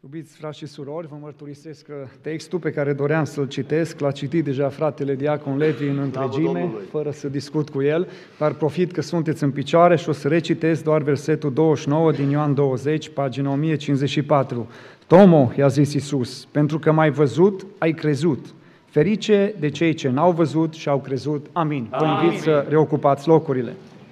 Iubiți frați și surori, vă mărturisesc că textul pe care doream să-l citesc l-a citit deja fratele Diacon Levi în întregime, fără să discut cu el, dar profit că sunteți în picioare și o să recitesc doar versetul 29 din Ioan 20, pagina 1054. Tomo, i-a zis Iisus, pentru că m-ai văzut, ai crezut. Ferice de cei ce n-au văzut și au crezut. Amin. Vă invit să reocupați locurile.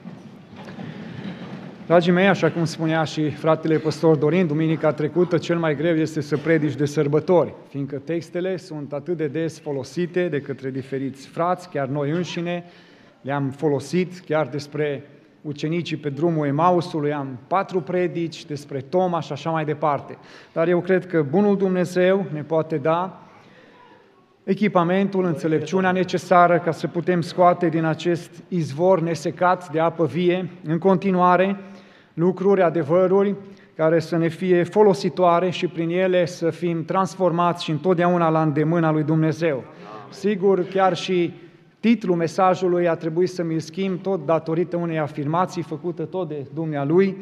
Dragii mei, așa cum spunea și fratele păstor Dorin, duminica trecută, cel mai greu este să predici de sărbători, fiindcă textele sunt atât de des folosite de către diferiți frați, chiar noi înșine le-am folosit, chiar despre ucenicii pe drumul Emausului, am 4 predici, despre Toma și așa mai departe. Dar eu cred că bunul Dumnezeu ne poate da echipamentul, înțelepciunea necesară ca să putem scoate din acest izvor nesecat de apă vie, în continuare, lucruri, adevăruri care să ne fie folositoare și prin ele să fim transformați și întotdeauna la îndemâna lui Dumnezeu. Sigur, chiar și titlul mesajului a trebuit să mi-l schimb tot datorită unei afirmații făcute tot de dumnealui.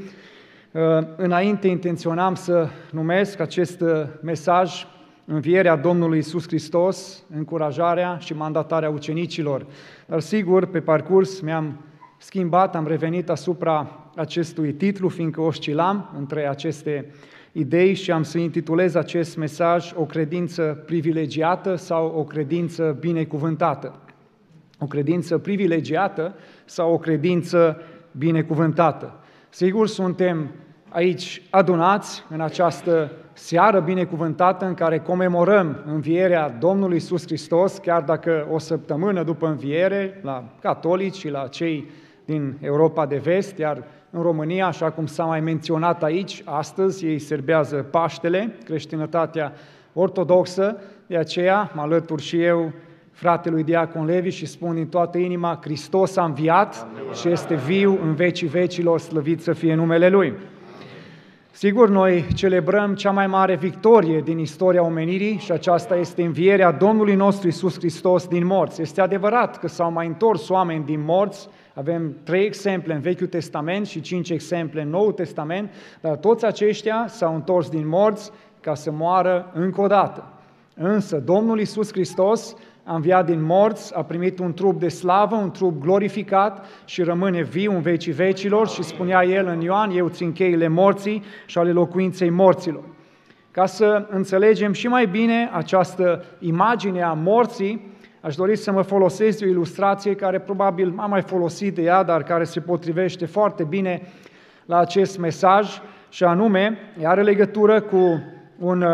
Înainte intenționam să numesc acest mesaj Învierea Domnului Iisus Hristos, încurajarea și mandatarea ucenicilor. Dar sigur, pe parcurs mi-am schimbat, am revenit asupra acestui titlu, fiindcă oscilam între aceste idei și am să intitulez acest mesaj O credință privilegiată sau o credință binecuvântată. O credință privilegiată sau o credință binecuvântată. Sigur, suntem aici adunați în această seară binecuvântată în care comemorăm învierea Domnului Iisus Hristos, chiar dacă o săptămână după înviere, la catolici și la cei din Europa de Vest, iar în România, așa cum s-a mai menționat aici, astăzi ei serbează Paștele, creștinătatea ortodoxă, de aceea mă alătur și eu fratelui Diacon Levi și spun din toată inima, Hristos a înviat și este viu în vecii vecilor, slăvit să fie numele Lui. Sigur, noi celebrăm cea mai mare victorie din istoria omenirii și aceasta este învierea Domnului nostru Iisus Hristos din morți. Este adevărat că s-au mai întors oameni din morți, avem 3 exemple în Vechiul Testament și 5 exemple în Noul Testament, dar toți aceștia s-au întors din morți ca să moară încă o dată. Însă Domnul Iisus Hristos a înviat din morți, a primit un trup de slavă, un trup glorificat și rămâne viu în vecii vecilor și spunea el în Ioan, eu țin cheile morții și ale locuinței morților. Ca să înțelegem și mai bine această imagine a morții, aș dori să mă folosesc de o ilustrație care probabil am mai folosit de ea, dar care se potrivește foarte bine la acest mesaj și anume, are legătură cu un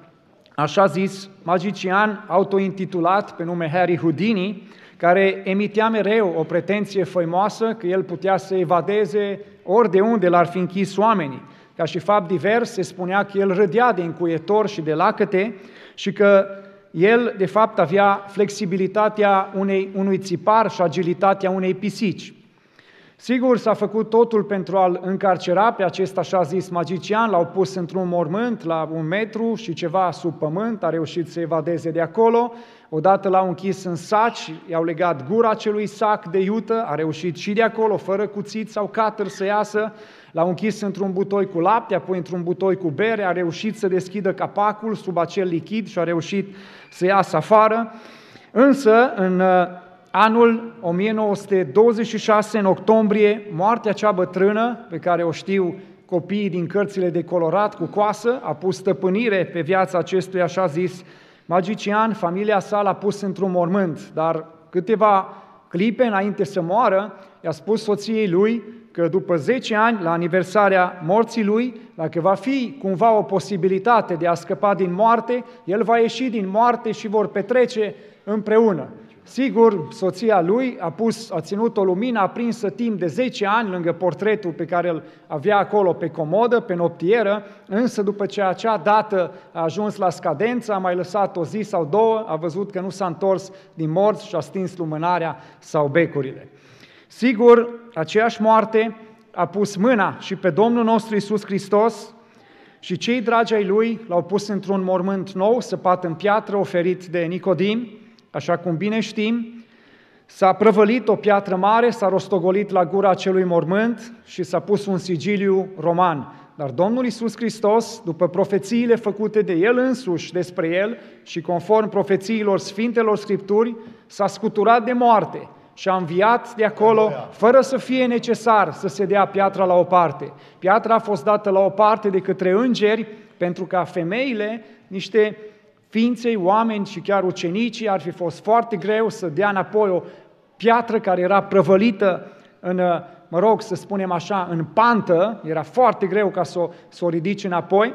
așa zis magician autointitulat pe nume Harry Houdini, care emitea mereu o pretenție făimoasă că el putea să evadeze ori de unde l-ar fi închis oamenii. Ca și fapt divers, se spunea că el râdea de încuietor și de lacăte și că el, de fapt, avea flexibilitatea unui țipar și agilitatea unei pisici. Sigur, s-a făcut totul pentru a-l încarcera pe acest așa zis magician, l-au pus într-un mormânt la 1 metru și ceva sub pământ, a reușit să evadeze de acolo, odată l-au închis în saci, i-au legat gura acelui sac de iută, a reușit și de acolo, fără cuțit sau catăr să iasă, l-au închis într-un butoi cu lapte, apoi într-un butoi cu bere, a reușit să deschidă capacul sub acel lichid și a reușit să iasă afară, însă în anul 1926, în octombrie, moartea cea bătrână, pe care o știu copiii din cărțile de colorat cu coasă, a pus stăpânire pe viața acestui așa zis magician, familia sa l-a pus într-un mormânt, dar câteva clipe înainte să moară, i-a spus soției lui că după 10 ani, la aniversarea morții lui, dacă va fi cumva o posibilitate de a scăpa din moarte, el va ieși din moarte și vor petrece împreună. Sigur, soția lui a ținut o lumină aprinsă timp de 10 ani lângă portretul pe care îl avea acolo pe comodă, pe noptieră, însă după ce acea dată a ajuns la scadență, a mai lăsat o zi sau două, a văzut că nu s-a întors din morți și a stins lumânarea sau becurile. Sigur, aceeași moarte a pus mâna și pe Domnul nostru Iisus Hristos și cei dragi ai lui l-au pus într-un mormânt nou, săpat în piatră, oferit de Nicodim. Așa cum bine știm, s-a prăvălit o piatră mare, s-a rostogolit la gura acelui mormânt și s-a pus un sigiliu roman. Dar Domnul Iisus Hristos, după profețiile făcute de El însuși despre El și conform profețiilor Sfintelor Scripturi, s-a scuturat de moarte și a înviat de acolo, fără să fie necesar să se dea piatra la o parte. Piatra a fost dată la o parte de către îngeri, pentru ca femeile, niște ființe, oameni și chiar ucenicii, ar fi fost foarte greu să dea înapoi o piatră care era prăvălită în, să spunem așa, în pantă, era foarte greu ca să o ridici înapoi,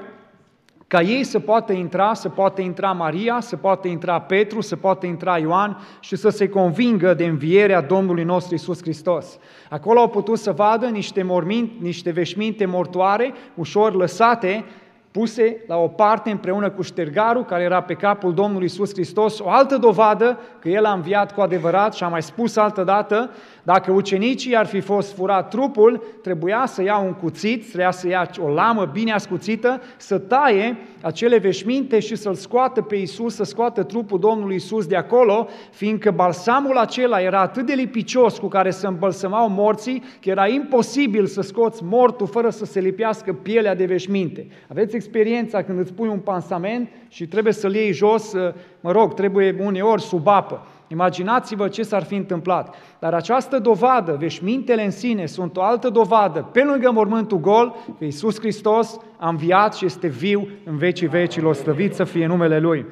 ca ei să poată intra Maria, să poată intra Petru, să poată intra Ioan și să se convingă de învierea Domnului nostru Iisus Hristos. Acolo au putut să vadă niște veșminte mortoare, ușor lăsate, puse la o parte împreună cu ștergarul care era pe capul Domnului Iisus Hristos, o altă dovadă că El a înviat cu adevărat și a mai spus altădată, dacă ucenicii ar fi fost furat trupul, trebuia să ia un cuțit, trebuia să ia o lamă bine ascuțită, să taie acele veșminte și să-L scoată pe Iisus, să scoată trupul Domnului Iisus de acolo, fiindcă balsamul acela era atât de lipicios cu care se îmbălsămau morții, că era imposibil să scoți mortul fără să se lipească pielea de veșminte. Aveți experiența când îți pui un pansament și trebuie să-l iei jos, trebuie uneori sub apă. Imaginați-vă ce s-ar fi întâmplat. Dar această dovadă, veșmintele în sine, sunt o altă dovadă, pe lângă mormântul gol, că Iisus Hristos a înviat și este viu în vecii vecilor, slăvit să fie numele Lui.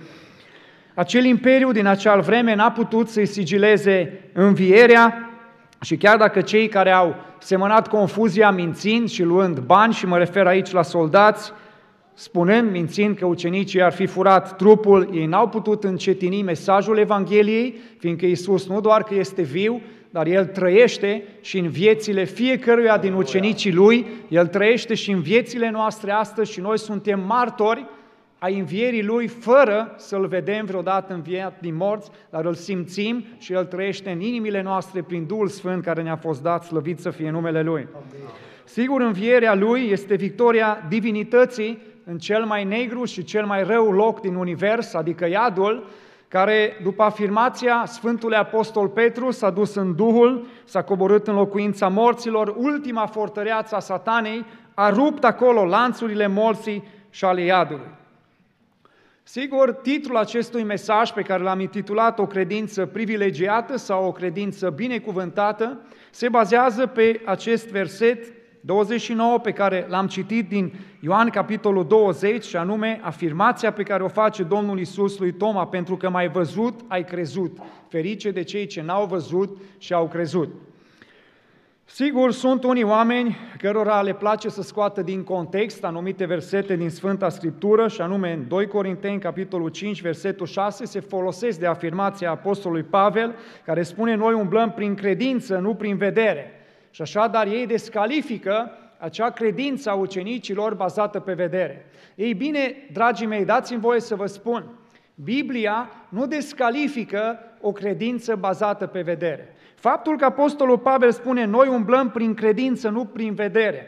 Acel imperiu din acea vreme n-a putut să-i sigileze învierea și chiar dacă cei care au semănat confuzia mințind și luând bani, și mă refer aici la soldați, spunând, mințind că ucenicii ar fi furat trupul, ei n-au putut încetini mesajul Evangheliei, fiindcă Iisus nu doar că este viu, dar El trăiește și în viețile fiecăruia din ucenicii Lui, El trăiește și în viețile noastre astăzi și noi suntem martori ai învierii Lui fără să-L vedem vreodată înviat din morți, dar îl simțim și El trăiește în inimile noastre prin Duhul Sfânt care ne-a fost dat, slăvit să fie numele Lui. Sigur, învierea Lui este victoria divinității în cel mai negru și cel mai rău loc din univers, adică iadul, care, după afirmația Sfântului Apostol Petru, s-a dus în Duhul, s-a coborât în locuința morților, ultima fortăreață a Satanei, a rupt acolo lanțurile morții și ale iadului. Sigur, titlul acestui mesaj pe care l-am intitulat O credință privilegiată sau o credință binecuvântată se bazează pe acest verset 29 pe care l-am citit din Ioan capitolul 20 și anume afirmația pe care o face Domnul Iisus lui Toma, pentru că m-ai văzut, ai crezut. Ferice de cei ce n-au văzut și au crezut. Sigur, sunt unii oameni cărora le place să scoată din context anumite versete din Sfânta Scriptură și anume în 2 Corinteni, capitolul 5, versetul 6, se folosesc de afirmația Apostolului Pavel, care spune noi umblăm prin credință, nu prin vedere. Și așadar ei descalifică acea credință a ucenicilor bazată pe vedere. Ei bine, dragii mei, dați-mi voie să vă spun, Biblia nu descalifică o credință bazată pe vedere. Faptul că Apostolul Pavel spune noi umblăm prin credință, nu prin vedere,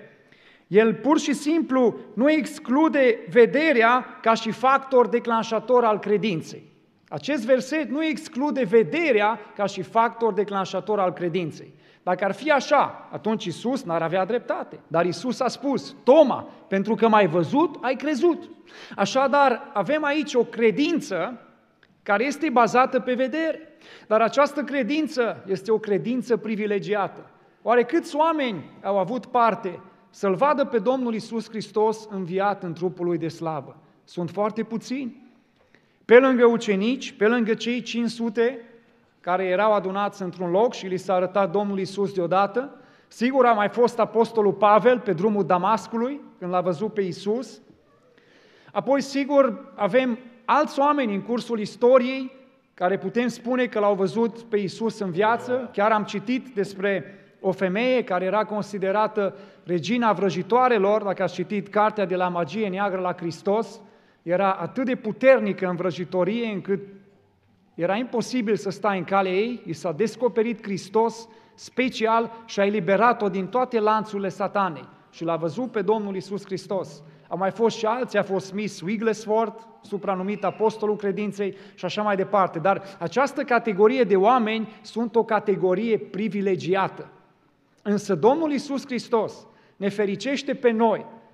el pur și simplu nu exclude vederea ca și factor declanșator al credinței. Acest verset nu exclude vederea ca și factor declanșator al credinței. Dacă ar fi așa, atunci Iisus n-ar avea dreptate. Dar Iisus a spus, Toma, pentru că m-ai văzut, ai crezut. Așadar, avem aici o credință care este bazată pe vedere. Dar această credință este o credință privilegiată. Oare câți oameni au avut parte să-L vadă pe Domnul Iisus Hristos înviat în trupul Lui de slavă? Sunt foarte puțini. Pe lângă ucenici, pe lângă cei 500 care erau adunați într-un loc și li s-a arătat Domnul Iisus deodată, sigur a mai fost Apostolul Pavel pe drumul Damascului, când l-a văzut pe Iisus. Apoi, sigur, avem alți oameni în cursul istoriei care putem spune că l-au văzut pe Iisus în viață. Chiar am citit despre o femeie care era considerată regina vrăjitoarelor, dacă ați citit cartea de la magie neagră la Hristos, era atât de puternică în vrăjitorie încât era imposibil să stai în calea ei, i s-a descoperit Hristos special și a eliberat-o din toate lanțurile satanei și l-a văzut pe Domnul Iisus Hristos. Au mai fost și alții, a fost Miss Wigglesworth, supranumit Apostolul Credinței și așa mai departe. Dar această categorie de oameni sunt o categorie privilegiată. Însă Domnul Iisus Hristos ne fericește pe noi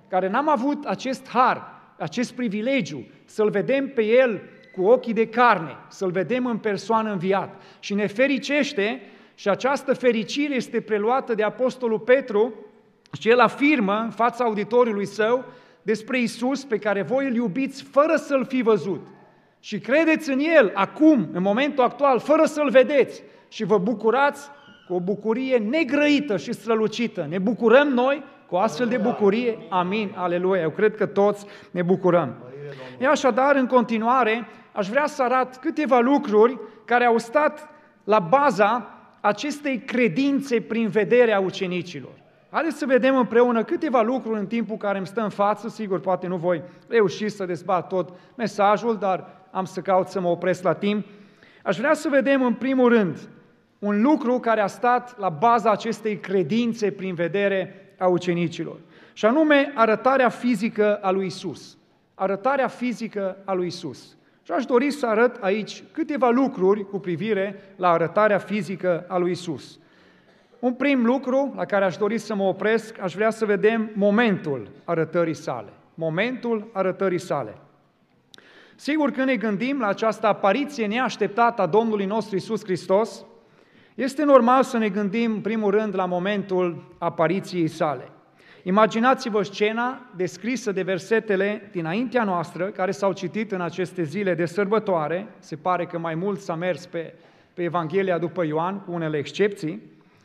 care n-am avut acest har, acest privilegiu, să-L vedem pe El cu ochii de carne, să-L vedem în persoană înviat. Și ne fericește, și această fericire este preluată de Apostolul Petru, și el afirmă în fața auditoriului său despre Iisus pe care voi îl iubiți fără să-L fi văzut. Și credeți în El acum, în momentul actual, fără să-L vedeți și vă bucurați cu o bucurie negrăită și strălucită. Ne bucurăm noi cu o astfel de bucurie? Amin, aleluia! Eu cred că toți ne bucurăm. Așadar, în continuare, aș vrea să arăt câteva lucruri care au stat la baza acestei credințe prin vederea ucenicilor. Haideți să vedem împreună câteva lucruri în timpul care îmi stă în față. Sigur, poate nu voi reuși să dezbat tot mesajul, dar am să caut să mă opresc la timp. Aș vrea să vedem în primul rând un lucru care a stat la baza acestei credințe prin vedere a ucenicilor, și anume arătarea fizică a lui Isus. Arătarea fizică a lui Isus. Și aș dori să arăt aici câteva lucruri cu privire la arătarea fizică a lui Isus. Un prim lucru la care aș dori să mă opresc, aș vrea să vedem momentul arătării sale. Momentul arătării sale. Sigur, când ne gândim la această apariție neașteptată a Domnului nostru Iisus Hristos, este normal să ne gândim, în primul rând, la momentul apariției sale. Imaginați-vă scena descrisă de versetele dinaintea noastră, care s-au citit în aceste zile de sărbătoare. Se pare că mai mult s-a mers pe Evanghelia după Ioan, cu unele excepții.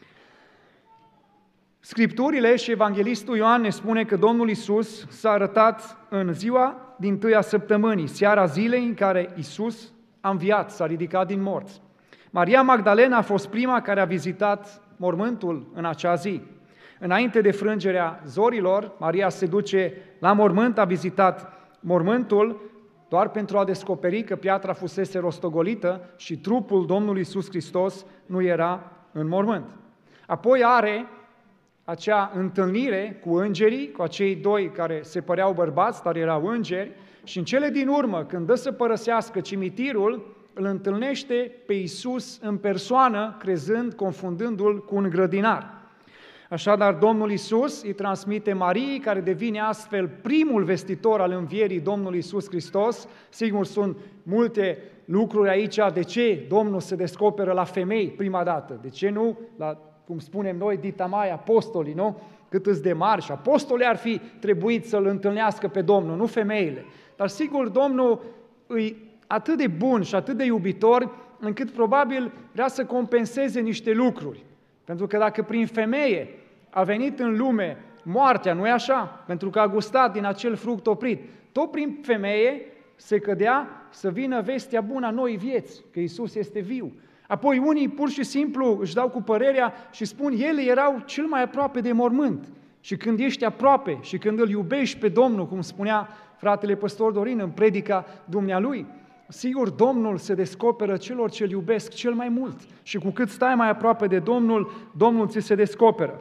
Scripturile și evanghelistul Ioan ne spune că Domnul Iisus s-a arătat în ziua dintâia săptămânii, seara zilei în care Iisus a înviat, s-a ridicat din morți. Maria Magdalena a fost prima care a vizitat mormântul în acea zi. Înainte de frângerea zorilor, Maria se duce la mormânt, a vizitat mormântul doar pentru a descoperi că piatra fusese rostogolită și trupul Domnului Iisus Hristos nu era în mormânt. Apoi are acea întâlnire cu îngerii, cu acei doi care se păreau bărbați, dar erau îngeri, și în cele din urmă, când dă să părăsească cimitirul, îl întâlnește pe Iisus în persoană, crezând, confundându-l cu un grădinar. Așadar, Domnul Iisus îi transmite Mariei, care devine astfel primul vestitor al învierii Domnului Iisus Hristos. Sigur, sunt multe lucruri aici, de ce Domnul se descoperă la femei prima dată, de ce nu la, cum spunem noi, dita mai, apostolii, nu? Cât îți de mari, și apostolii ar fi trebuit să-L întâlnească pe Domnul, nu femeile. Dar sigur, Domnul îi atât de bun și atât de iubitor, încât probabil vrea să compenseze niște lucruri. Pentru că dacă prin femeie a venit în lume moartea, nu-i așa? Pentru că a gustat din acel fruct oprit. Tot prin femeie se cădea să vină vestea bună a noii vieți, că Iisus este viu. Apoi unii pur și simplu își dau cu părerea și spun, ele erau cel mai aproape de mormânt. Și când ești aproape și când îl iubești pe Domnul, cum spunea fratele păstor Dorin în predica dumnealui, sigur, Domnul se descoperă celor ce îl iubesc cel mai mult. Și cu cât stai mai aproape de Domnul, Domnul ți se descoperă.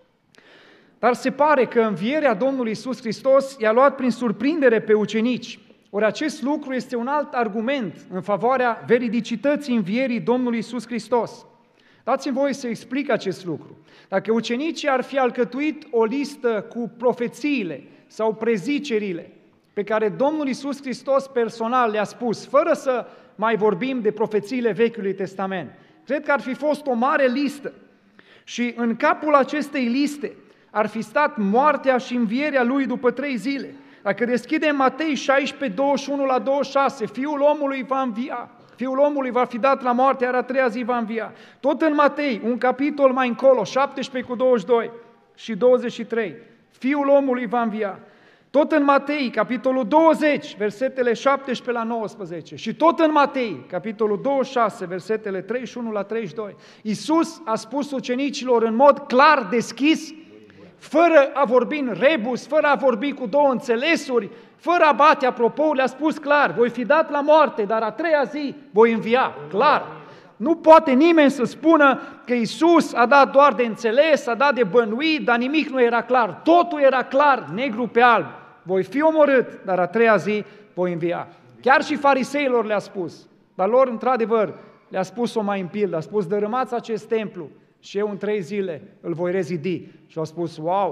Dar se pare că învierea Domnului Iisus Hristos i-a luat prin surprindere pe ucenici. Ori acest lucru este un alt argument în favoarea veridicității învierii Domnului Iisus Hristos. Dați-mi voie să explic acest lucru. Dacă ucenicii ar fi alcătuit o listă cu profețiile sau prezicerile pe care Domnul Iisus Hristos personal le-a spus, fără să mai vorbim de profețiile Vechiului Testament, cred că ar fi fost o mare listă. Și în capul acestei liste ar fi stat moartea și învierea Lui după 3 zile. Dacă deschidem Matei 16, 21 la 26, Fiul omului va învia, Fiul omului va fi dat la moarte, iar a 3-a zi va învia. Tot în Matei, un capitol mai încolo, 17 cu 22 și 23, Fiul omului va învia. Tot în Matei, capitolul 20, versetele 17 la 19 și tot în Matei, capitolul 26, versetele 31 la 32, Iisus a spus ucenicilor în mod clar, deschis, fără a vorbi în rebus, fără a vorbi cu două înțelesuri, fără a bate apropo, le-a spus clar, voi fi dat la moarte, dar a 3-a zi voi învia, clar. Nu poate nimeni să spună că Iisus a dat doar de înțeles, a dat de bănuit, dar nimic nu era clar. Totul era clar, negru pe alb. Voi fi omorât, dar a 3-a zi voi învia. Chiar și fariseilor le-a spus, dar lor, într-adevăr, le-a spus-o mai în pildă, a spus, dărâmați acest templu și eu în 3 zile îl voi rezidi. Și au spus, wow,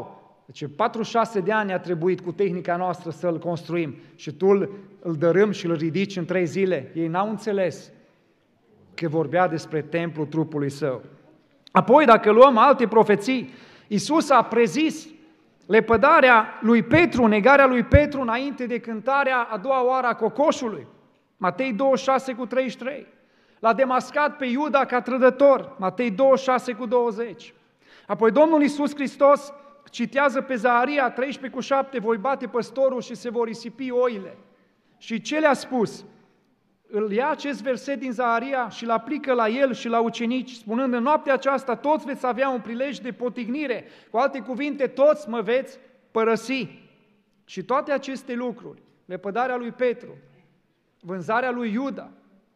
Deci 46 de ani a trebuit cu tehnica noastră să-l construim și tu îl dărâm și îl ridici în 3 zile. Ei n-au înțeles că vorbea despre templul trupului său. Apoi, dacă luăm alte profeții, Iisus a prezis lepădarea lui Petru, negarea lui Petru înainte de cântarea a doua oară a cocoșului. Matei 26:33. L-a demascat pe Iuda ca trădător. Matei 26:20. Apoi Domnul Iisus Hristos citează pe Zaharia 13:7, voi bate păstorul și se vor risipi oile. Și ce le-a spus? Îl ia acest verset din Zaharia și îl aplică la el și la ucenici, spunând, în noaptea aceasta toți veți avea un prilej de potignire. Cu alte cuvinte, toți mă veți părăsi. Și toate aceste lucruri, lepădarea lui Petru, vânzarea lui Iuda,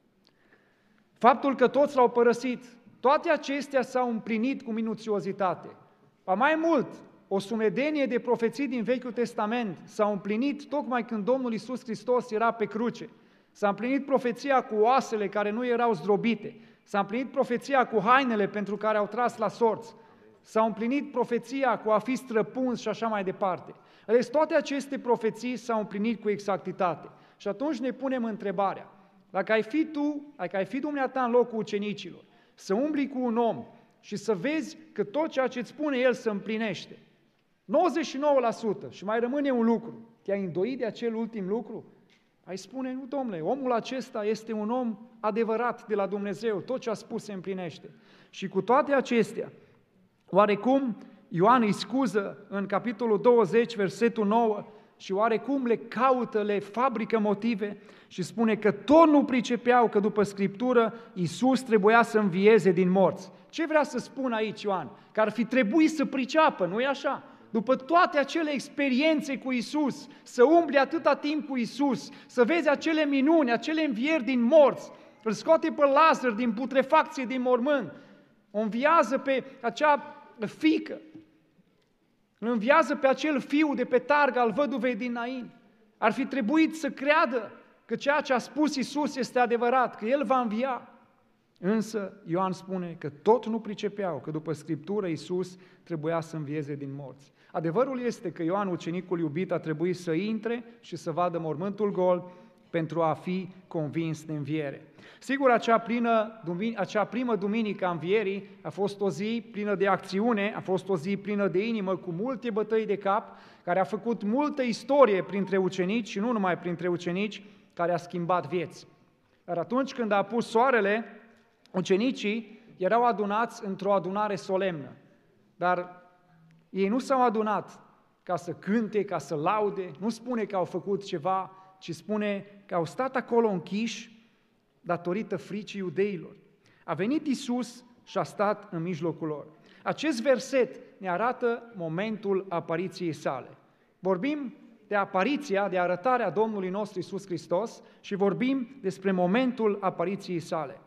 faptul că toți l-au părăsit, toate acestea s-au împlinit cu minuțiozitate. Ba mai mult, o sumedenie de profeții din Vechiul Testament s-au împlinit tocmai când Domnul Iisus Hristos era pe cruce. S-a împlinit profeția cu oasele care nu erau zdrobite, s-a împlinit profeția cu hainele pentru care au tras la sorți, s-a împlinit profeția cu a fi străpuns și așa mai departe. Deci toate aceste profeții s-au împlinit cu exactitate. Și atunci ne punem întrebarea, dacă ai fi dumneata în locul ucenicilor, să umbli cu un om și să vezi că tot ceea ce îți spune el se împlinește, 99% și mai rămâne un lucru, te-ai îndoit de acel ultim lucru? Ai spune, nu domnule, omul acesta este un om adevărat de la Dumnezeu, tot ce a spus se împlinește. Și cu toate acestea, oarecum Ioan îi scuză în capitolul 20, versetul 9, și oarecum le caută, le fabrică motive și spune că tot nu pricepeau că după Scriptură Iisus trebuia să învieze din morți. Ce vrea să spun aici Ioan? Că ar fi trebuit să priceapă, nu-i așa? După toate acele experiențe cu Iisus, să umbli atâta timp cu Iisus, să vezi acele minuni, acele învieri din morți, îl scoate pe Lazar din putrefacție din mormânt, o înviază pe acea fiică, îl înviază pe acel fiu de pe targă al văduvei din Nain. Ar fi trebuit să creadă că ceea ce a spus Iisus este adevărat, că El va învia. Însă Ioan spune că tot nu pricepeau, că după Scriptură Iisus trebuia să învieze din morți. Adevărul este că Ioan, ucenicul iubit, a trebuit să intre și să vadă mormântul gol pentru a fi convins de înviere. Sigur, acea primă duminică a învierii a fost o zi plină de acțiune, a fost o zi plină de inimă, cu multe bătăi de cap, care a făcut multă istorie printre ucenici și nu numai printre ucenici, care a schimbat vieți. Dar atunci când a apus soarele, ucenicii erau adunați într-o adunare solemnă, dar ei nu s-au adunat ca să cânte, ca să laude, nu spune că au făcut ceva, ci spune că au stat acolo închiși datorită fricii iudeilor. A venit Iisus și a stat în mijlocul lor. Acest verset ne arată momentul apariției sale. Vorbim de apariția, de arătarea Domnului nostru Iisus Hristos și vorbim despre momentul apariției sale.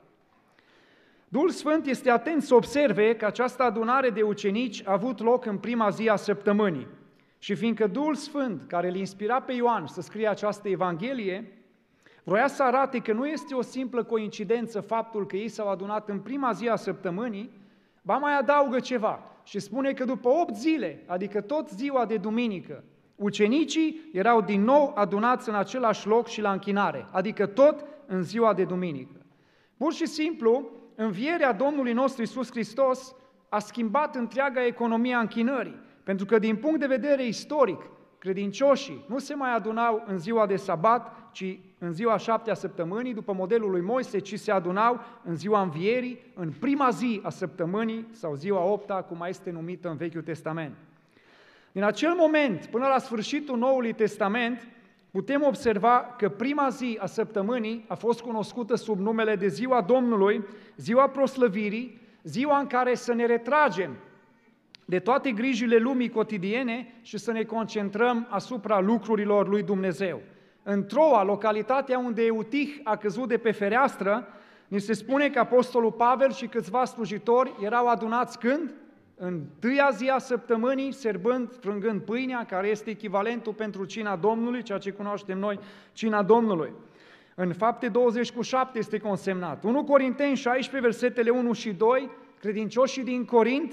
Duhul Sfânt este atent să observe că această adunare de ucenici a avut loc în prima zi a săptămânii. Și fiindcă Duhul Sfânt, care îl inspira pe Ioan să scrie această Evanghelie, vroia să arate că nu este o simplă coincidență faptul că ei s-au adunat în prima zi a săptămânii, ba mai adaugă ceva și spune că după 8 zile, adică tot ziua de duminică, ucenicii erau din nou adunați în același loc și la închinare, adică tot în ziua de duminică. Pur și simplu, învierea Domnului nostru Iisus Hristos a schimbat întreaga economie a închinării, pentru că din punct de vedere istoric, credincioșii nu se mai adunau în ziua de sabat, ci în ziua 7-a săptămânii, după modelul lui Moise, ci se adunau în ziua învierii, în prima zi a săptămânii, sau ziua 8-a, cum mai este numită în Vechiul Testament. Din acel moment, până la sfârșitul Noului Testament, putem observa că prima zi a săptămânii a fost cunoscută sub numele de Ziua Domnului, Ziua Proslăvirii, ziua în care să ne retragem de toate grijile lumii cotidiene și să ne concentrăm asupra lucrurilor lui Dumnezeu. În Troa, localitatea unde Eutih a căzut de pe fereastră, ni se spune că Apostolul Pavel și câțiva slujitori erau adunați când? În tâia zi a săptămânii, frângând pâinea, care este echivalentul pentru cina Domnului, ceea ce cunoaștem noi, cina Domnului. În Fapte 20:7 este consemnat. 1 Corinteni 16, versetele 1 și 2, credincioșii din Corint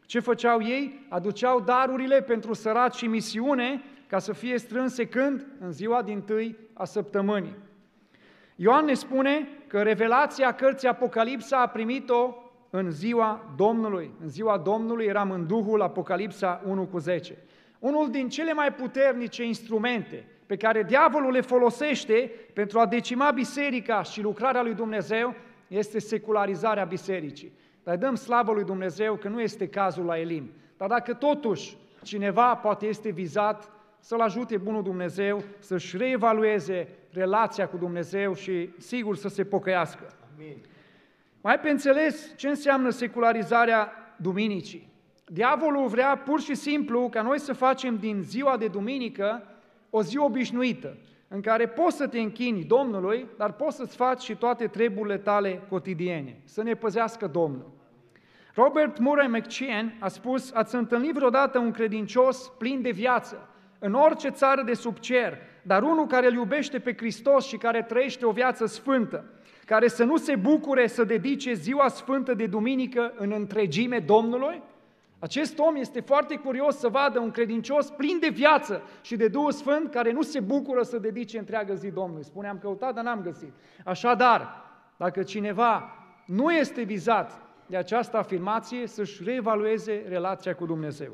Ce făceau ei? Aduceau darurile pentru săraci și misiune ca să fie strânse când? În ziua dintâi a săptămânii. Ioan ne spune că revelația cărții Apocalipsa a primit-o în ziua Domnului. În ziua Domnului eram în Duhul, Apocalipsa 1:10. Unul din cele mai puternice instrumente pe care diavolul le folosește pentru a decima biserica și lucrarea lui Dumnezeu este secularizarea bisericii. Dar dăm slavă lui Dumnezeu că nu este cazul la Elim. Dar dacă totuși cineva poate este vizat, să-l ajute bunul Dumnezeu să-și reevalueze relația cu Dumnezeu și sigur să se pocăiască. Amin. Mai pe înțeles ce înseamnă secularizarea duminicii. Diavolul vrea pur și simplu ca noi să facem din ziua de duminică o zi obișnuită, în care poți să te închini Domnului, dar poți să-ți faci și toate treburile tale cotidiene, să ne păzească Domnul. Robert Murray McCheyne a spus: ați întâlnit vreodată un credincios plin de viață, în orice țară de sub cer, dar unul care îl iubește pe Hristos și care trăiește o viață sfântă, care să nu se bucure să dedice ziua sfântă de duminică în întregime Domnului? Acest om este foarte curios să vadă un credincios plin de viață și de Duhul Sfânt care nu se bucură să dedice întreagă zi Domnului. Spune, am căutat, dar n-am găsit. Așadar, dacă cineva nu este vizat de această afirmație, să-și reevalueze relația cu Dumnezeu.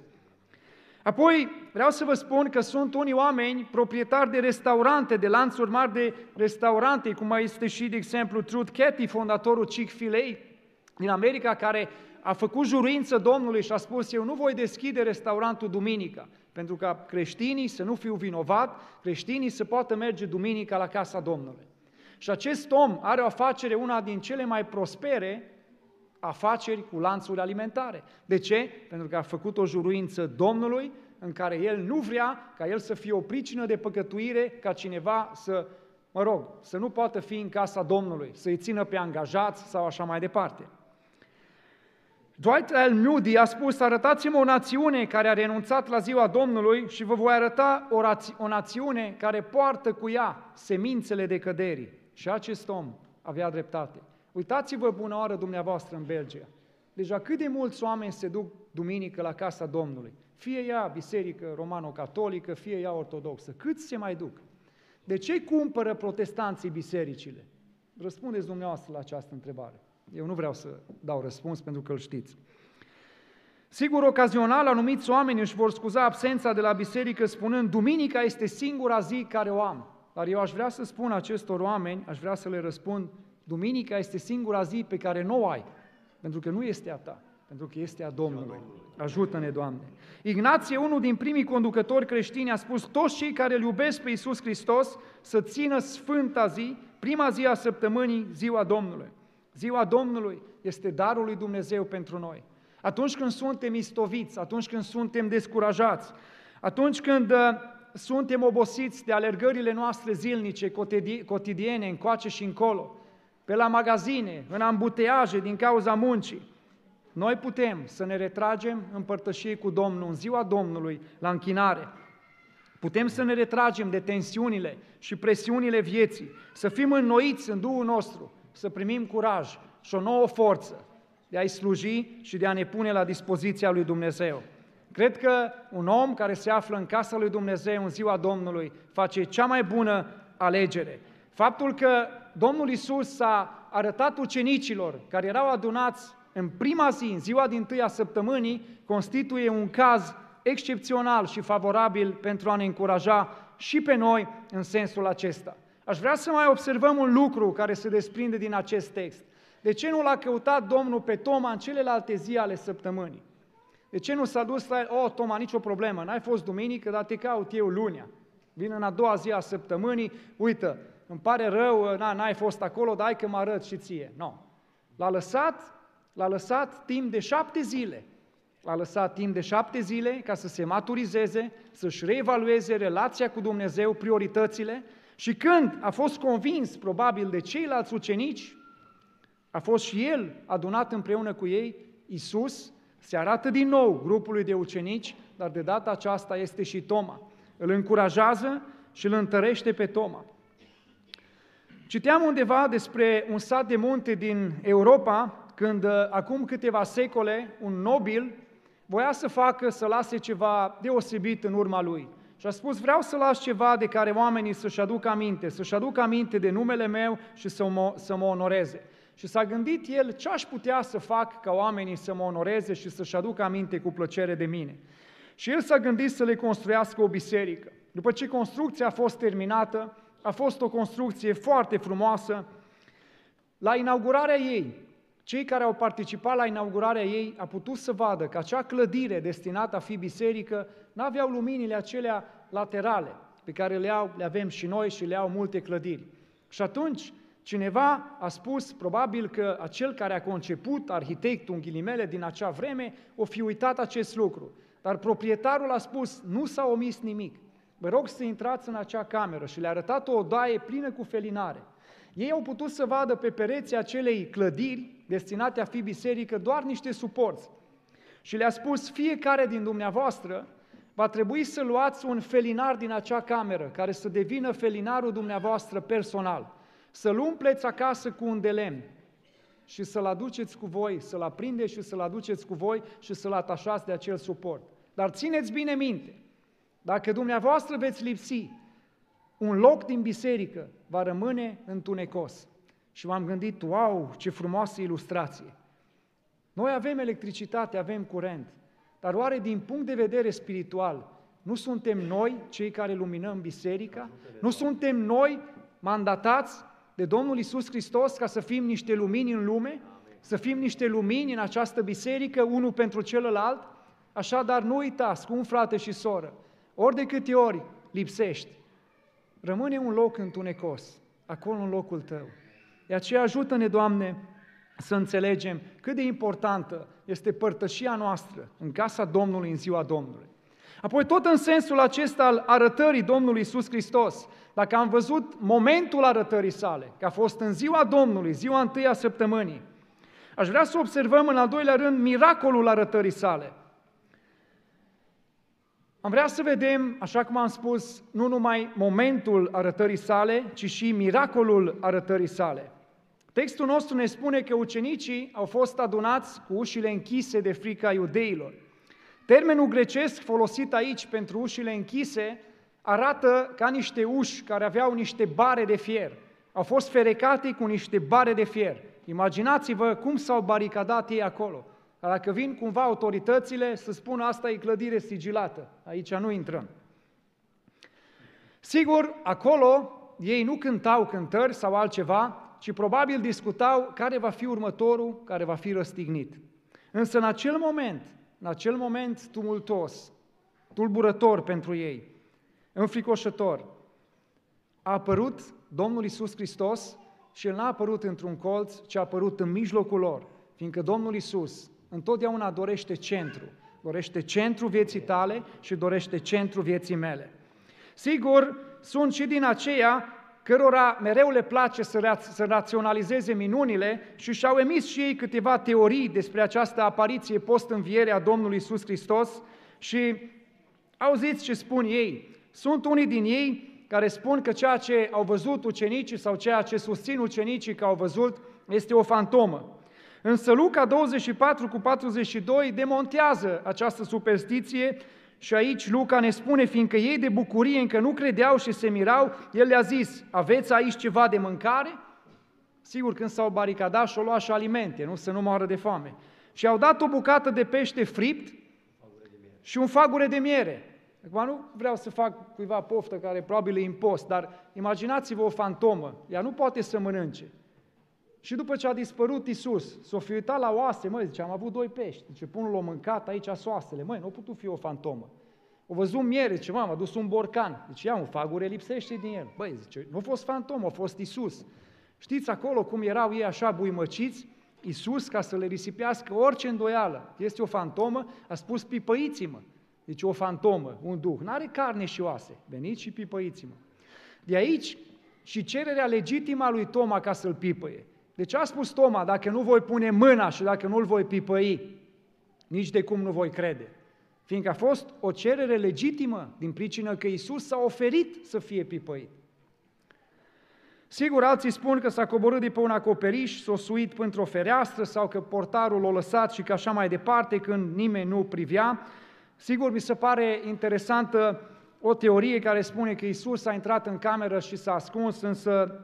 Apoi, vreau să vă spun că sunt unii oameni proprietari de restaurante, de lanțuri mari de restaurante, cum mai este și, de exemplu, Truth Cathy, fondatorul Chick-fil-A din America, care a făcut juruință Domnului și a spus: eu nu voi deschide restaurantul duminica, pentru ca creștinii să nu fiu vinovat, creștinii să poată merge duminica la casa Domnului. Și acest om are o afacere, una din cele mai prospere afaceri cu lanțuri alimentare. De ce? Pentru că a făcut o juruință Domnului în care el nu vrea ca el să fie o pricină de păcătuire, ca cineva să nu poată fi în casa Domnului, să-i țină pe angajați sau așa mai departe. Dwight L. Moody a spus: arătați-mă o națiune care a renunțat la ziua Domnului și vă voi arăta o națiune care poartă cu ea semințele decăderii. Și acest om avea dreptate. Uitați-vă bună oară dumneavoastră în Belgia. Deja cât de mulți oameni se duc duminică la casa Domnului. Fie ea biserică romano-catolică, fie ea ortodoxă. Câți se mai duc? De ce cumpără protestanții bisericile? Răspundeți dumneavoastră la această întrebare. Eu nu vreau să dau răspuns pentru că îl știți. Sigur, ocazional, anumiți oameni își vor scuza absența de la biserică spunând: duminica este singura zi care o am. Dar eu aș vrea să spun acestor oameni, aș vrea să le răspund: duminica este singura zi pe care nu o ai, pentru că nu este a ta, pentru că este a Domnului. Ajută-ne, Doamne! Ignație, unul din primii conducători creștini, a spus: toți cei care îl iubesc pe Iisus Hristos să țină sfânta zi, prima zi a săptămânii, ziua Domnului. Ziua Domnului este darul lui Dumnezeu pentru noi. Atunci când suntem istoviți, atunci când suntem descurajați, atunci când suntem obosiți de alergările noastre zilnice, cotidiene, încoace și încolo, pe la magazine, în ambuteiaje din cauza muncii, noi putem să ne retragem în părtășie cu Domnul în ziua Domnului, la închinare. Putem să ne retragem de tensiunile și presiunile vieții, să fim înnoiți în Duhul nostru, să primim curaj și o nouă forță de a-i sluji și de a ne pune la dispoziția lui Dumnezeu. Cred că un om care se află în casa lui Dumnezeu în ziua Domnului face cea mai bună alegere. Faptul că Domnul Iisus s-a arătat ucenicilor care erau adunați în prima zi, în ziua dintâi a săptămânii, constituie un caz excepțional și favorabil pentru a ne încuraja și pe noi în sensul acesta. Aș vrea să mai observăm un lucru care se desprinde din acest text. De ce nu l-a căutat Domnul pe Toma în celelalte zi ale săptămânii? De ce nu s-a dus la el: Toma, nicio problemă, n-ai fost duminică, dar te caut eu lunea. Vin în a doua zi a săptămânii, uite, îmi pare rău, n-ai fost acolo, dar hai că mă arăt și ție. Nu. L-a lăsat timp de 7 zile. L-a lăsat timp de 7 zile ca să se maturizeze, să-și reevalueze relația cu Dumnezeu, prioritățile, și când a fost convins, probabil, de ceilalți ucenici, a fost și el adunat împreună cu ei. Iisus se arată din nou grupului de ucenici, dar de data aceasta este și Toma. Îl încurajează și îl întărește pe Toma. Citeam undeva despre un sat de munte din Europa, când acum câteva secole un nobil voia să lase ceva deosebit în urma lui. Și a spus, vreau să las ceva de care oamenii să-și aducă aminte de numele meu și să mă onoreze. Și s-a gândit el ce aș putea să fac ca oamenii să mă onoreze și să-și aducă aminte cu plăcere de mine. Și el s-a gândit să le construiască o biserică. După ce construcția a fost terminată, a fost o construcție foarte frumoasă. La inaugurarea ei, cei care au participat la inaugurarea ei au putut să vadă că acea clădire destinată a fi biserică n-aveau luminile acelea laterale pe care le avem și noi și le au multe clădiri. Și atunci cineva a spus, probabil că acel care a conceput, arhitectul în ghilimele din acea vreme, o fi uitat acest lucru. Dar proprietarul a spus, nu s-a omis nimic. Vă rog să intrați în acea cameră și le-a arătat o odaie plină cu felinare. Ei au putut să vadă pe pereții acelei clădiri destinate a fi biserică doar niște suporți. Și le-a spus, fiecare din dumneavoastră va trebui să luați un felinar din acea cameră, care să devină felinarul dumneavoastră personal. Să-l umpleți acasă cu un de lemn și să-l aduceți cu voi, să-l aprindeți și să-l aduceți cu voi și să-l atașați de acel suport. Dar țineți bine minte, dacă dumneavoastră veți lipsi, un loc din biserică va rămâne întunecos. Și m-am gândit, wow, ce frumoasă ilustrație! Noi avem electricitate, avem curent, dar oare din punct de vedere spiritual, nu suntem noi cei care luminăm biserica? Nu suntem noi mandatați de Domnul Iisus Hristos ca să fim niște lumini în lume? Să fim niște lumini în această biserică, unul pentru celălalt? Așadar, nu uita, scump frate și soră, ori de câte ori lipsești, rămâne un loc întunecos, acolo în locul tău. De aceea ajută-ne, Doamne, să înțelegem cât de importantă este părtășia noastră în casa Domnului în ziua Domnului. Apoi tot în sensul acesta al arătării Domnului Iisus Hristos, dacă am văzut momentul arătării sale, că a fost în ziua Domnului, ziua întâia a săptămânii, aș vrea să observăm în al doilea rând miracolul arătării sale. Am vrea să vedem, așa cum am spus, nu numai momentul arătării sale, ci și miracolul arătării sale. Textul nostru ne spune că ucenicii au fost adunați cu ușile închise de frica iudeilor. Termenul grecesc folosit aici pentru ușile închise arată ca niște uși care aveau niște bare de fier. Au fost ferecate cu niște bare de fier. Imaginați-vă cum s-au baricadat ei acolo. Dacă vin cumva autoritățile să spună asta e clădire sigilată, aici nu intrăm. Sigur, acolo ei nu cântau cântări sau altceva, ci probabil discutau care va fi următorul care va fi răstignit. Însă în acel moment tumultos, tulburător pentru ei, înfricoșător, a apărut Domnul Iisus Hristos și El n-a apărut într-un colț, ci a apărut în mijlocul lor, fiindcă Domnul Iisus întotdeauna dorește centru vieții tale și dorește centru vieții mele. Sigur, sunt și din aceia cărora mereu le place să raționalizeze minunile și și-au emis și ei câteva teorii despre această apariție post-înviere a Domnului Iisus Hristos și auziți ce spun ei. Sunt unii din ei care spun că ceea ce au văzut ucenicii sau ceea ce susțin ucenicii că au văzut este o fantomă. Însă Luca 24:42 demontează această superstiție și aici Luca ne spune, fiindcă ei de bucurie încă nu credeau și se mirau, el le-a zis, aveți aici ceva de mâncare? Sigur, când s-au baricadat și-au luat și alimente, nu să nu moară de foame. Și au dat o bucată de pește fript și un fagure de miere. Acum nu vreau să fac cuiva poftă care probabil e impost, dar imaginați-vă o fantomă, ea nu poate să mănânce. Și după ce a dispărut Iisus, s-o fi uitat la oase, zice, am avut 2 pești, zice, unul l-a mâncat, aici soasele, nu a putut fi o fantomă. O văzut miere, zice, m-a dus un borcan, zice, ia un fagure lipsește din el. Zice, nu a fost fantomă, a fost Iisus. Știți acolo cum erau ei așa buimăciți? Iisus, ca să le risipească orice îndoială, este o fantomă, a spus, pipăiți-mă. Deci o fantomă, un duh, n-are carne și oase, veniți și pipăiți-mă. De aici și cererea legitimă a lui Toma ca să-l pipăie. Deci a spus Toma, dacă nu voi pune mâna și dacă nu-l voi pipăi, nici de cum nu voi crede. Fiindcă a fost o cerere legitimă din pricină că Iisus s-a oferit să fie pipăit. Sigur, alții spun că s-a coborât de pe un acoperiș, s-a suit într-o fereastră sau că portarul l-a lăsat și că așa mai departe, când nimeni nu privea. Sigur, mi se pare interesantă o teorie care spune că Iisus a intrat în cameră și s-a ascuns, însă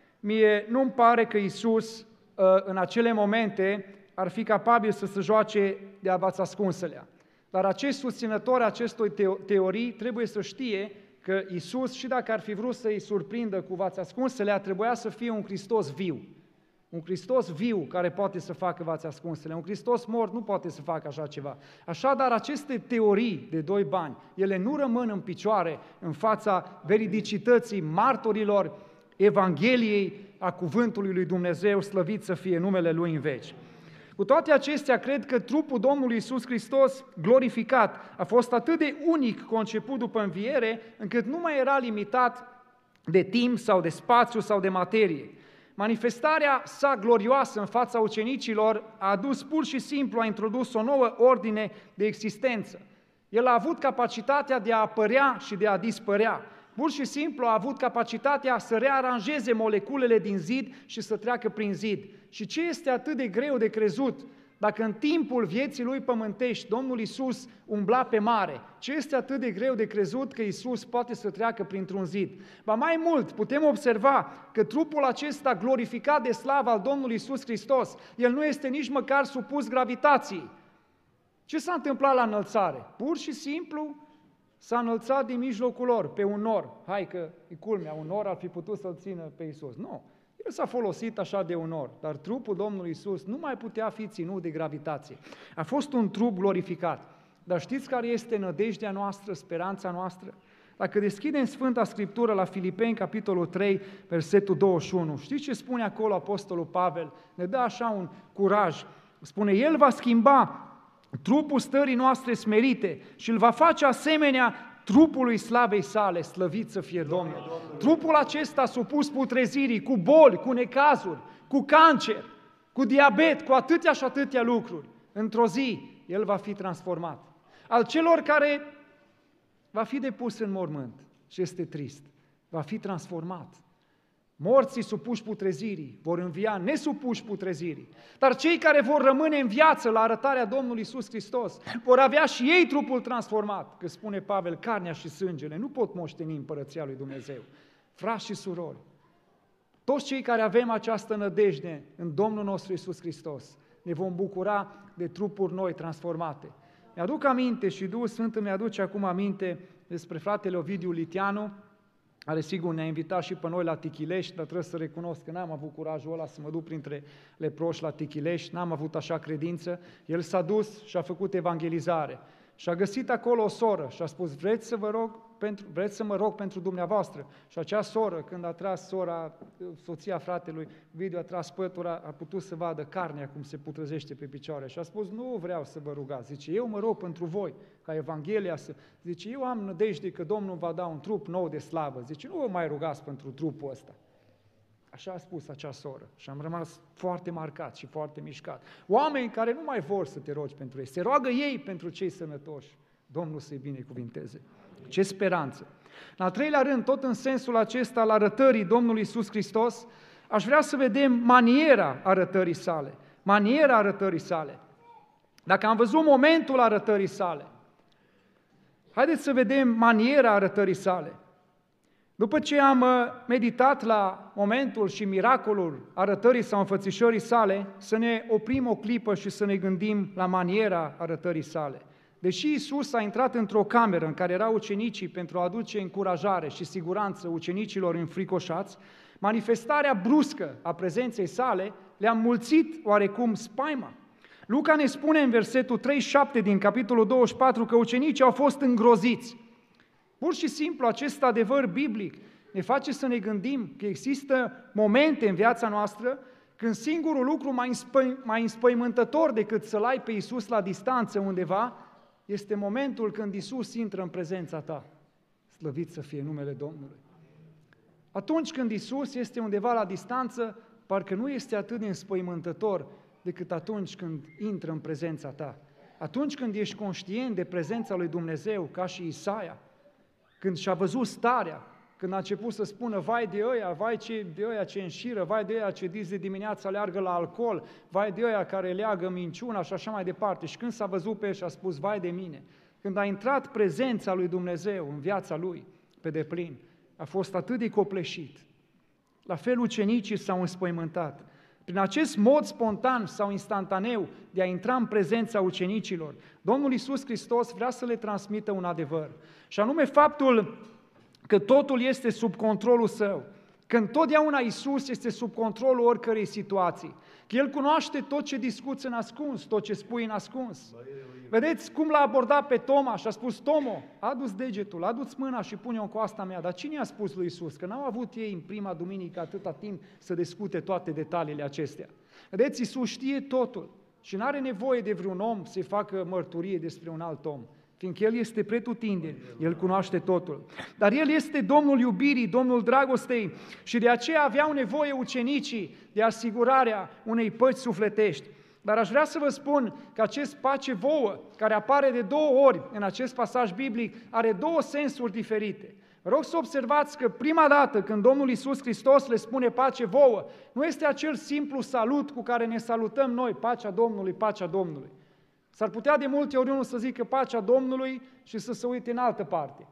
mie nu-mi pare că Iisus în acele momente ar fi capabil să se joace de avați ascunselea. Dar acest susținător acestui teorii trebuie să știe că Iisus, și dacă ar fi vrut să îi surprindă cu vați ascunselea, trebuia să fie un Hristos viu. Un Hristos viu care poate să facă vați ascunselea. Un Hristos mort nu poate să facă așa ceva. Așadar, aceste teorii de doi bani, ele nu rămân în picioare în fața veridicității martorilor Evangheliei, a cuvântului lui Dumnezeu, slăvit să fie numele Lui în veci. Cu toate acestea, cred că trupul Domnului Iisus Hristos, glorificat, a fost atât de unic conceput după înviere, încât nu mai era limitat de timp sau de spațiu sau de materie. Manifestarea sa glorioasă în fața ucenicilor a adus pur și simplu, a introdus o nouă ordine de existență. El a avut capacitatea de a apărea și de a dispărea. Pur și simplu a avut capacitatea să rearanjeze moleculele din zid și să treacă prin zid. Și ce este atât de greu de crezut? Dacă în timpul vieții lui pământești Domnul Iisus umbla pe mare, ce este atât de greu de crezut că Iisus poate să treacă printr-un zid? Ba mai mult, putem observa că trupul acesta glorificat de slavă al Domnului Iisus Hristos, el nu este nici măcar supus gravitației. Ce s-a întâmplat la înălțare? Pur și simplu s-a înălțat din mijlocul lor, pe un nor. Hai că e culmea, un nor ar fi putut să-L țină pe Iisus. Nu, el s-a folosit așa de un nor, dar trupul Domnului Iisus nu mai putea fi ținut de gravitație. A fost un trup glorificat. Dar știți care este nădejdea noastră, speranța noastră? Dacă deschidem Sfânta Scriptură la Filipeni, capitolul 3, versetul 21, știți ce spune acolo Apostolul Pavel? Ne dă așa un curaj. Spune, El va schimba trupul stării noastre smerite și îl va face asemenea trupului slavei sale, slăvit să fie Domnul. Trupul acesta supus putrezirii, cu boli, cu necazuri, cu cancer, cu diabet, cu atâtea și atâtea lucruri. Într-o zi, el va fi transformat. Al celor care va fi depus în mormânt, și este trist, va fi transformat. Morții supuși putrezirii vor învia nesupuși putrezirii, dar cei care vor rămâne în viață la arătarea Domnului Iisus Hristos vor avea și ei trupul transformat, că spune Pavel, carnea și sângele nu pot moșteni împărăția lui Dumnezeu. Frați și surori, toți cei care avem această nădejde în Domnul nostru Iisus Hristos, ne vom bucura de trupuri noi transformate. Mi-aduc aminte și Duhul Sfânt îmi aduce acum aminte despre fratele Ovidiu Litianu, care sigur ne-a invitat și pe noi la Tichilești, dar trebuie să recunosc că n-am avut curajul ăla să mă duc printre leproși la Tichilești, n-am avut așa credință. El s-a dus și a făcut evangelizare și a găsit acolo o soră și a spus, vreți să mă rog pentru dumneavoastră? Și acea soră, când a tras soția fratelui, Ovidiu a tras pătura, a putut să vadă carnea cum se putrăzește pe picioare și a spus, nu vreau să vă rugați, zice, eu mă rog pentru voi, ca Evanghelia să... Zice, eu am nădejde că Domnul va da un trup nou de slavă, zice, nu vă mai rugați pentru trupul ăsta. Așa a spus acea soră și am rămas foarte marcat și foarte mișcat. Oameni care nu mai vor să te rogi pentru ei, se roagă ei pentru cei sănătoși. Domnul să-i binecuvinteze. Ce speranță! În al treilea rând, tot în sensul acesta al arătării Domnului Iisus Hristos, aș vrea să vedem maniera arătării sale. Maniera arătării sale. Dacă am văzut momentul arătării sale, haideți să vedem maniera arătării sale. După ce am meditat la momentul și miracolul arătării sau înfățișării sale, să ne oprim o clipă și să ne gândim la maniera arătării sale. Deși Iisus a intrat într-o cameră în care erau ucenicii pentru a aduce încurajare și siguranță ucenicilor înfricoșați, manifestarea bruscă a prezenței sale le-a înmulțit oarecum spaima. Luca ne spune în versetul 37 din capitolul 24 că ucenicii au fost îngroziți. Pur și simplu acest adevăr biblic ne face să ne gândim că există momente în viața noastră când singurul lucru mai înspăimântător decât să-L ai pe Iisus la distanță undeva este momentul când Iisus intră în prezența ta. Slăvit să fie numele Domnului. Atunci când Iisus este undeva la distanță, parcă nu este atât de înspăimântător decât atunci când intră în prezența ta. Atunci când ești conștient de prezența lui Dumnezeu, ca și Isaia, când și-a văzut starea, când a început să spună, vai de ăia ce înșiră, vai de ăia ce de dimineața aleargă la alcool, vai de ăia care leagă minciuna și așa mai departe. Și când s-a văzut pe el și a spus, vai de mine, când a intrat prezența lui Dumnezeu în viața lui pe deplin, a fost atât de copleșit. La fel ucenicii s-au înspăimântat. Prin acest mod spontan sau instantaneu de a intra în prezența ucenicilor, Domnul Iisus Hristos vrea să le transmită un adevăr. Și anume faptul că totul este sub controlul Său, că întotdeauna Iisus este sub controlul oricărei situații, că El cunoaște tot ce discuți în ascuns, tot ce spui în ascuns. Vedeți cum l-a abordat pe Toma și a spus, Tomo, adu-ți degetul, adu-ți mâna și pune-o în coasta mea. Dar cine i-a spus lui Iisus? Că n-au avut ei în prima duminică atâta timp să discute toate detaliile acestea. Vedeți, Iisus știe totul și nu are nevoie de vreun om să-i facă mărturie despre un alt om, fiindcă El este pretutindeni, El cunoaște totul. Dar El este Domnul iubirii, Domnul dragostei și de aceea aveau nevoie ucenicii de asigurarea unei păci sufletești. Dar aș vrea să vă spun că acest pace vouă, care apare de 2 ori în acest pasaj biblic, are 2 sensuri diferite. Vă rog să observați că prima dată când Domnul Iisus Hristos le spune pace vouă, nu este acel simplu salut cu care ne salutăm noi, pacea Domnului, pacea Domnului. S-ar putea de multe ori unul să zică pacea Domnului și să se uite în altă parte.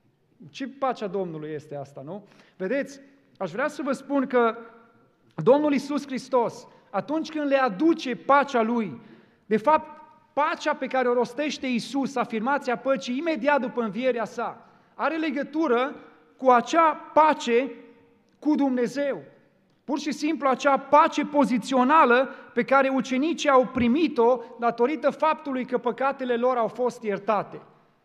Ce pacea Domnului este asta, nu? Vedeți, aș vrea să vă spun că Domnul Iisus Hristos, atunci când le aduce pacea Lui, de fapt, pacea pe care o rostește Iisus, afirmația păcii, imediat după învierea sa, are legătură cu acea pace cu Dumnezeu. Pur și simplu acea pace pozițională pe care ucenicii au primit-o datorită faptului că păcatele lor au fost iertate.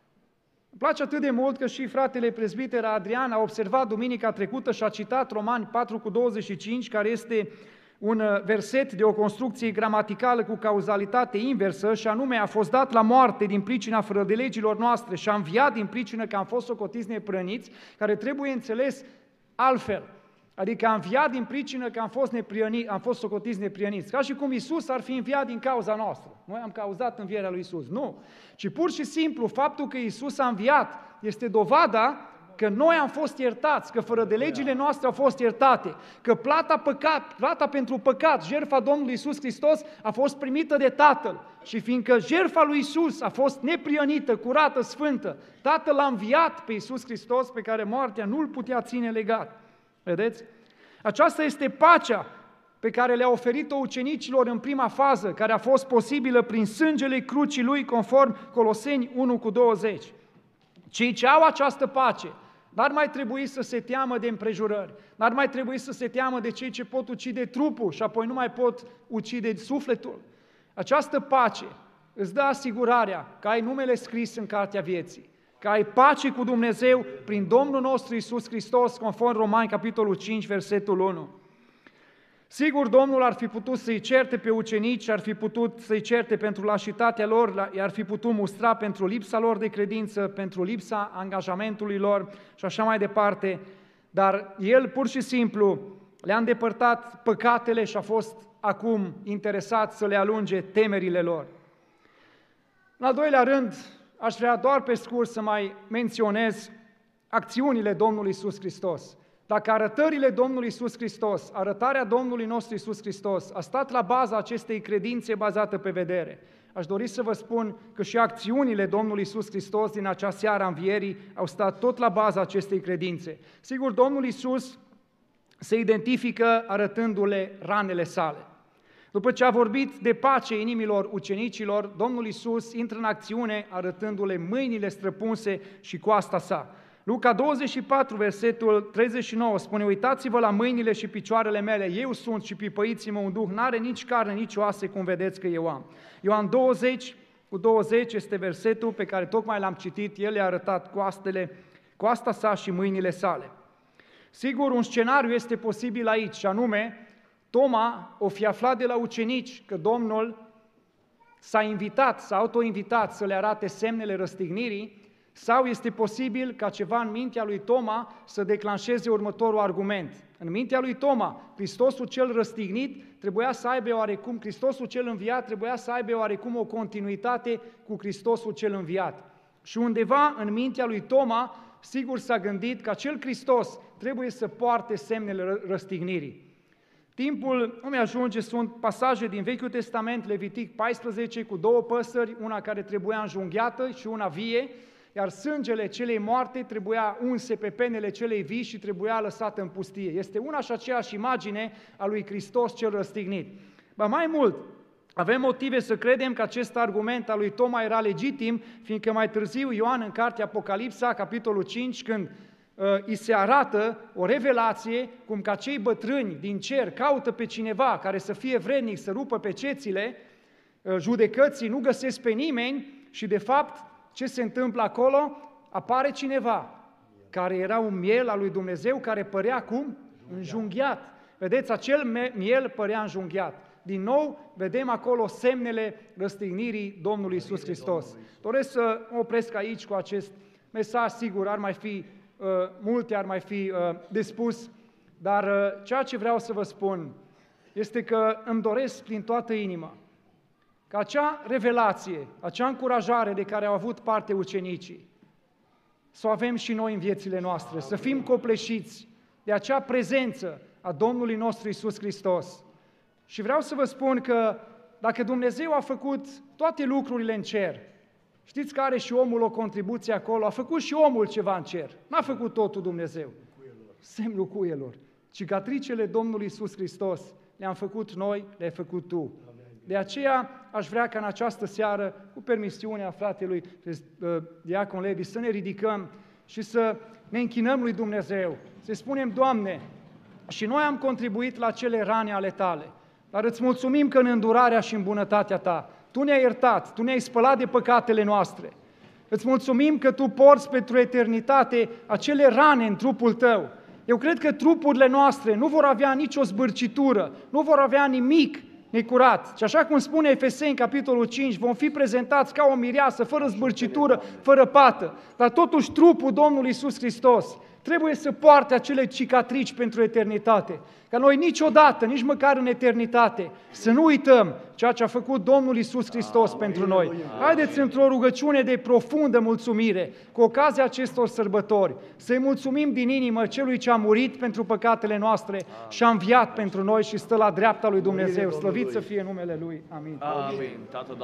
Îmi place atât de mult că și fratele prezbiter Adrian a observat duminica trecută și a citat Romani 4:25, care este un verset de o construcție gramaticală cu cauzalitate inversă, și anume a fost dat la moarte din pricina fără de legilor noastre și a înviat din pricină că am fost socotiți neprăniți, care trebuie înțeles altfel. Adică a înviat din pricină că am fost socotiți neprioniți. Ca și cum Iisus ar fi înviat din cauza noastră. Noi am cauzat învierea lui Iisus. Nu. Ci pur și simplu faptul că Iisus a înviat este dovada că noi am fost iertați, că fără de legile noastre au fost iertate, că plata pentru păcat, jertfa Domnului Iisus Hristos a fost primită de Tatăl. Și fiindcă jertfa lui Iisus a fost neprionită, curată, sfântă, Tatăl a înviat pe Iisus Hristos pe care moartea nu-l putea ține legat. Vedeți? Aceasta este pacea pe care le-a oferit-o ucenicilor în prima fază, care a fost posibilă prin sângele crucii Lui, conform Coloseni 1:20. Cei ce au această pace n-ar mai trebui să se teamă de împrejurări, n-ar mai trebui să se teamă de cei ce pot ucide trupul și apoi nu mai pot ucide sufletul. Această pace îți dă asigurarea că ai numele scris în cartea vieții, că ai pace cu Dumnezeu prin Domnul nostru Iisus Hristos, conform Romani, capitolul 5, versetul 1. Sigur, Domnul ar fi putut să-i certe pe ucenici, ar fi putut să-i certe pentru lașitatea lor, i-ar fi putut mustra pentru lipsa lor de credință, pentru lipsa angajamentului lor și așa mai departe, dar El pur și simplu le-a îndepărtat păcatele și a fost acum interesat să le alunge temerile lor. În al doilea rând, aș vrea doar pe scurt să mai menționez acțiunile Domnului Iisus Hristos. Dacă arătările Domnului Iisus Hristos, arătarea Domnului nostru Iisus Hristos a stat la baza acestei credințe bazată pe vedere, aș dori să vă spun că și acțiunile Domnului Iisus Hristos din acea seară a învierii au stat tot la baza acestei credințe. Sigur, Domnul Iisus se identifică arătându-le ranele sale. După ce a vorbit de pace inimilor ucenicilor, Domnul Iisus intră în acțiune arătându-le mâinile străpunse și coasta sa. Luca 24, versetul 39 spune: uitați-vă la mâinile și picioarele mele, eu sunt și pipăiți-mă un duh, n-are nici carne, nici oase, cum vedeți că eu am. Ioan 20:20 este versetul pe care tocmai l-am citit, el i-a arătat coasta sa și mâinile sale. Sigur, un scenariu este posibil aici, și anume, Toma o fi aflat de la ucenici că Domnul s-a autoinvitat să le arate semnele răstignirii, sau este posibil ca ceva în mintea lui Toma să declanșeze următorul argument. În mintea lui Toma, Hristosul cel răstignit trebuia să aibă oarecum, Hristosul cel înviat trebuia să aibă oarecum o continuitate cu Hristosul cel înviat. Și undeva în mintea lui Toma sigur s-a gândit că acel Hristos trebuie să poarte semnele răstignirii. Timpul nu mi-ajunge, sunt pasaje din Vechiul Testament, Levitic 14, cu 2 păsări, una care trebuia înjunghiată și una vie, iar sângele celei moarte trebuia unse pe penele celei vii și trebuia lăsat în pustie. Este una și aceeași imagine a lui Hristos cel răstignit. Ba mai mult, avem motive să credem că acest argument al lui Toma era legitim, fiindcă mai târziu Ioan în cartea Apocalipsa, capitolul 5, când îi se arată o revelație, cum că cei bătrâni din cer caută pe cineva care să fie vrednic să rupă pe cețile judecății, nu găsesc pe nimeni și de fapt ce se întâmplă acolo? Apare cineva care era un miel al lui Dumnezeu care părea cum? Înjunghiat. Vedeți, acel miel părea înjunghiat. Din nou, vedem acolo semnele răstignirii Domnului Iisus Hristos. Doresc să mă opresc aici cu acest mesaj, sigur, ar mai fi multe, ar mai fi de spus, dar ceea ce vreau să vă spun este că îmi doresc din toată inima ca acea revelație, acea încurajare de care au avut parte ucenicii, să o avem și noi în viețile noastre, să fim copleșiți de acea prezență a Domnului nostru Iisus Hristos. Și vreau să vă spun că dacă Dumnezeu a făcut toate lucrurile în cer, știți că are și omul o contribuție acolo, a făcut și omul ceva în cer, n-a făcut totul Dumnezeu, semnul cuielor. Cicatricele Domnului Iisus Hristos le-am făcut noi, le-ai făcut tu. De aceea aș vrea ca în această seară, cu permisiunea fratelui Diacon Levi, să ne ridicăm și să ne închinăm lui Dumnezeu, să spunem, Doamne, și noi am contribuit la cele rane ale Tale, dar îți mulțumim că în îndurarea și în bunătatea Ta, Tu ne-ai iertat, Tu ne-ai spălat de păcatele noastre. Îți mulțumim că Tu porți pentru eternitate acele rane în trupul Tău. Eu cred că trupurile noastre nu vor avea nicio zbârcitură, nu vor avea nimic necurat. Și așa cum spune Efeseni, capitolul 5, vom fi prezentați ca o mireasă, fără zbârcitură, fără pată. Dar totuși trupul Domnului Iisus Hristos trebuie să poarte acele cicatrici pentru eternitate. Ca noi niciodată, nici măcar în eternitate, să nu uităm ceea ce a făcut Domnul Iisus Hristos pentru noi. Haideți într-o rugăciune de profundă mulțumire, cu ocazia acestor sărbători, să-i mulțumim din inimă celui ce a murit pentru păcatele noastre și a înviat pentru noi și stă la dreapta lui Dumnezeu. Slăvit să fie numele Lui. Amin. Amin.